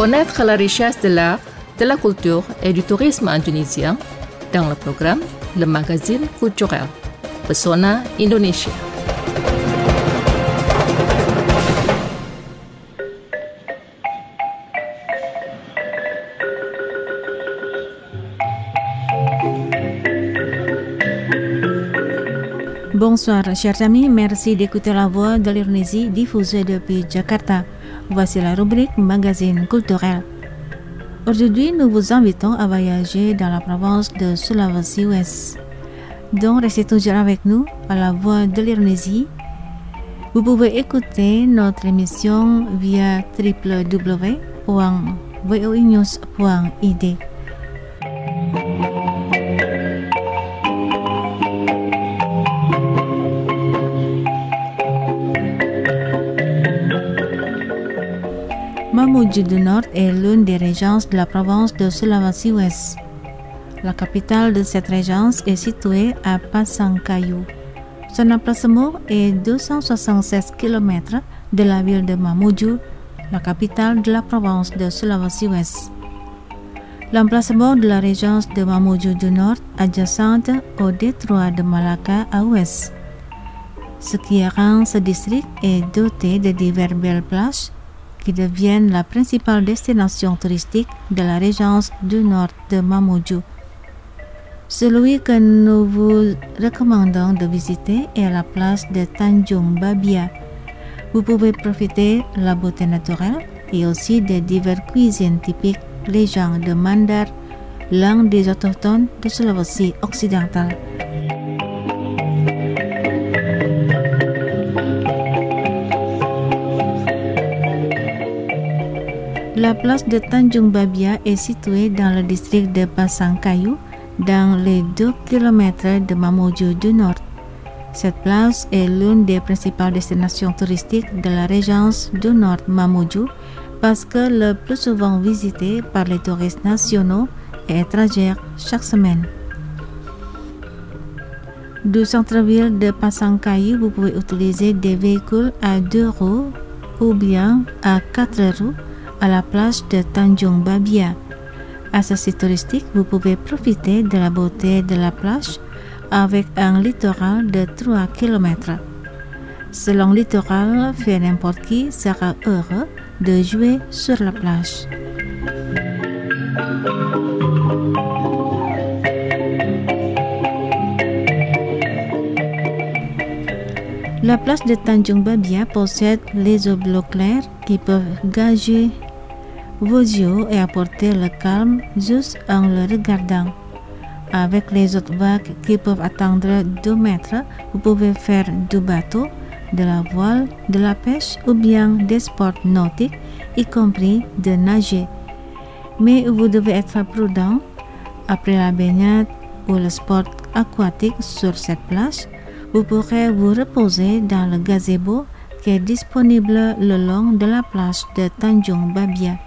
Connaître la richesse de l'art, de la culture et du tourisme indonésien dans le programme Le Magazine Culturel, Pesona Indonesia. Bonsoir chers amis, merci d'écouter la voix de l'Indonésie diffusée depuis Jakarta. Voici la rubrique Magazine culturel. Aujourd'hui, nous vous invitons à voyager dans la province de Sulawesi Ouest. Donc, restez toujours avec nous à la voix de l'Indonésie. Vous pouvez écouter notre émission via www.voinews.id. Mamuju du Nord est l'une des régences de la province de Sulawesi Ouest. La capitale de cette régence est située à Pasangkayu. Son emplacement est 276 km de la ville de Mamuju, la capitale de la province de Sulawesi Ouest. L'emplacement de la régence de Mamuju du Nord adjacente au détroit de Malacca à ouest. Ce qui rend ce district est doté de diverses belles plages qui deviennent la principale destination touristique de la régence du nord de Mamuju. Celui que nous vous recommandons de visiter est la place de Tanjung Babia. Vous pouvez profiter de la beauté naturelle et aussi des diverses cuisines typiques les gens de Mandar, langue des autochtones de Sulawesi occidentale. La place de Tanjung Babia est située dans le district de Pasangkayu, dans les 2 km de Mamuju du Nord. Cette place est l'une des principales destinations touristiques de la régence du Nord Mamuju parce que le plus souvent visitée par les touristes nationaux et étrangers chaque semaine. Du centre-ville de Pasangkayu, vous pouvez utiliser des véhicules à 2 roues ou bien à 4 roues à la plage de Tanjung Babia. À ce site touristique, vous pouvez profiter de la beauté de la plage avec un littoral de 3 km. Ce long littoral fait n'importe qui sera heureux de jouer sur la plage. La plage de Tanjung Babia possède les eaux bleu clair qui peuvent gager vos yeux et apporter le calme juste en le regardant. Avec les autres vagues qui peuvent atteindre 2 mètres, vous pouvez faire du bateau, de la voile, de la pêche ou bien des sports nautiques, y compris de nager. Mais vous devez être prudent. Après la baignade ou le sport aquatique sur cette plage, vous pourrez vous reposer dans le gazebo qui est disponible le long de la plage de Tanjung Babia.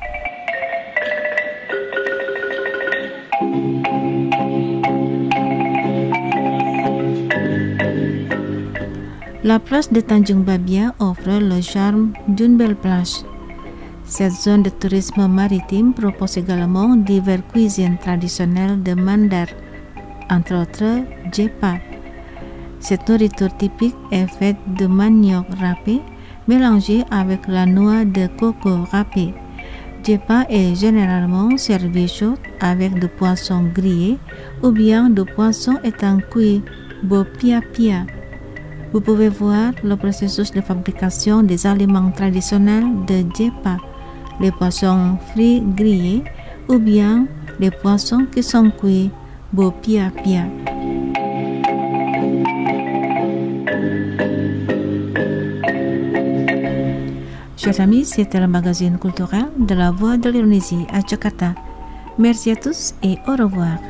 La plage de Tanjung Babia offre le charme d'une belle plage. Cette zone de tourisme maritime propose également diverses cuisines traditionnelles de Mandar, entre autres jepa. Cette nourriture typique est faite de manioc râpé mélangé avec la noix de coco râpée. Jepa est généralement servi chaud avec du poisson grillé ou bien du poisson étant cuit, bopia-pia. Vous pouvez voir le processus de fabrication des aliments traditionnels de jepa, les poissons frits grillés ou bien les poissons qui sont cuits, bopia-pia. Chers amis, c'était le magazine culturel de la Voix de l'Indonésie à Jakarta. Merci à tous et au revoir.